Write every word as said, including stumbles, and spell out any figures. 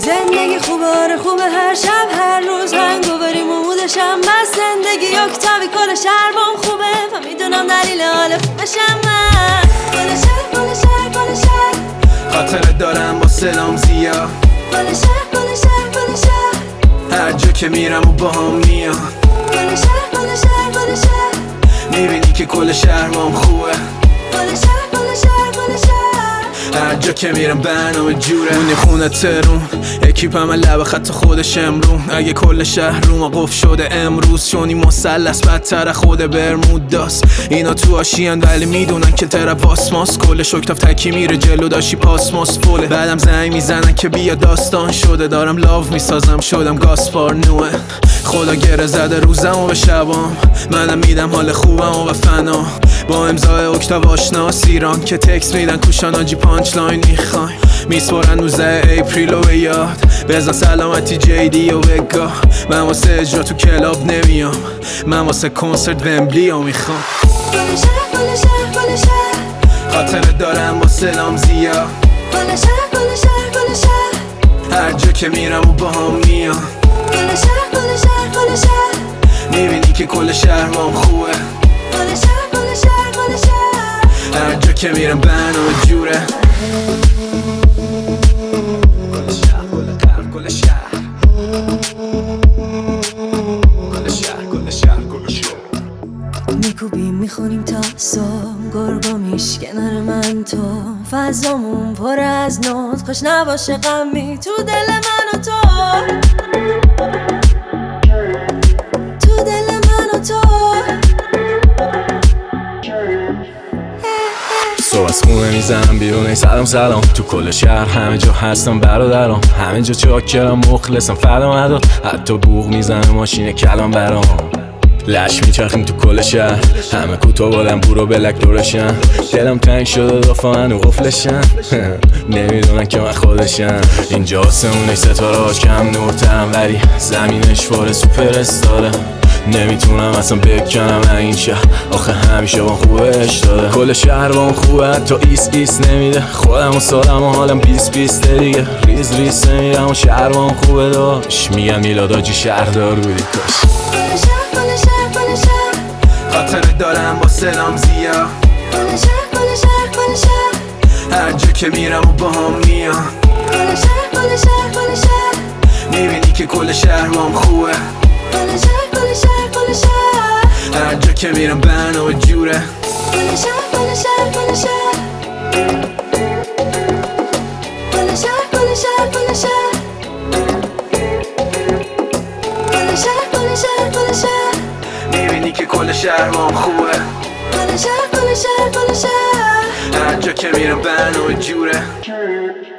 زندگی خوبه آره خوبه هر شب هر روز هنگووریم و مودشم بس زندگی اکتاوی کل شهربام خوبه و میدونم دلیل حال خوبشم من کل شهر کل شهر کل شهر خاطره دارم با سلام زیاد کل شهر کل شهر کل شهر هر جا که میرم و با هم میان کل شهر کل شهر کل شهر میبینی که کل شهرمام خوبه کل شهر کل شهر کل شهر هر جا که میرم برنامه جوره اونی خونه ترون اکیپم لب خط خودش امرون اگه کل شهر رو ما قفل شده امروز چونی مثلث بدتر خود برمود داست اینا تو آشیان ولی میدونن که طرف واسماس کل شکتاف تکی میره جلو داشی پاسماس فوله بعدم زنگ میزنن که بیا داستان شده دارم لاو میسازم شدم گاسپار نوه خدا گره زده روزم و به شبام منم میدم حال خوبم و به فنا با امضای اکتاو آشناس ایران که تکس میدن کوشان آجی پانچ لاین میخوایم میسپرن روزه اپریل و یاد بزن سلامتی جیدی و بگاه من واسه اجرا تو کلاب نمیام من واسه کنسرت ومبلی ها میخوام کل شهر کل شهر کل شهر خاطره دارم با سلام زیاد کل شهر کل شهر کل شهر هر جا که میرم و با هم میان کل شهر کل شهر کل شهر میبینی که کل شهرمام خوبه کل شهر کل شهر کل شهر هر جا که میرم برنامه جوره کل شهر کل قلب کل شهر کل شهر کل شهر کل شهر میکوبیم میخونیم تا صبح گرگا میشکنن من تو فضامون پر از نوت خوش نباشه غمی تو دل من و تو تو دل من و تو صبح از خونه میزنم بیرون ای سلام سلام تو کل شهر همه جا هستم برادرام همه جا چاکرم مخلصم فردا مدار حتی بوق میزنه ماشین کلام برام لش میچرخیم تو کل شهر همه کوتاه بادم برو بلک دورشن دلم تنگ شده دافا منو قفلشن نمیدونن که من خودشم اینجا آسمونه ستاره هاش کم نورترم ولی زمینش باره سوپر استاره نمیتونم اصلا بکنم این شهر آخه همیشه با خوبش داده کل شهر با خوبه حتی ایس ایس نمیده خودم و سالم و حالم بیس بیس دیگه ریز ریز نمیرم و شهر با خوبه داشت میگم میلاداجی شهردار بودی کاش کل شهر کل شهر کل شهر خاطره دارم با سلام زیاد کل شهر کل شهر کل شهر هر جا که میرم و با هم میان کل شهر کل شهر کل شهر میبینی که کل شهرمام خوبه کل شهر کل شهر کل شهر هر جا که میرم برنامه جوره کل شهر کل شهر کل شهر کل شهر کل شهر کل شهر کل شهر کل شهر کل شهر میبینی که کل شهرمام خوبه کل شهر کل شهر کل شهر هر جا که میرم برنامه جوره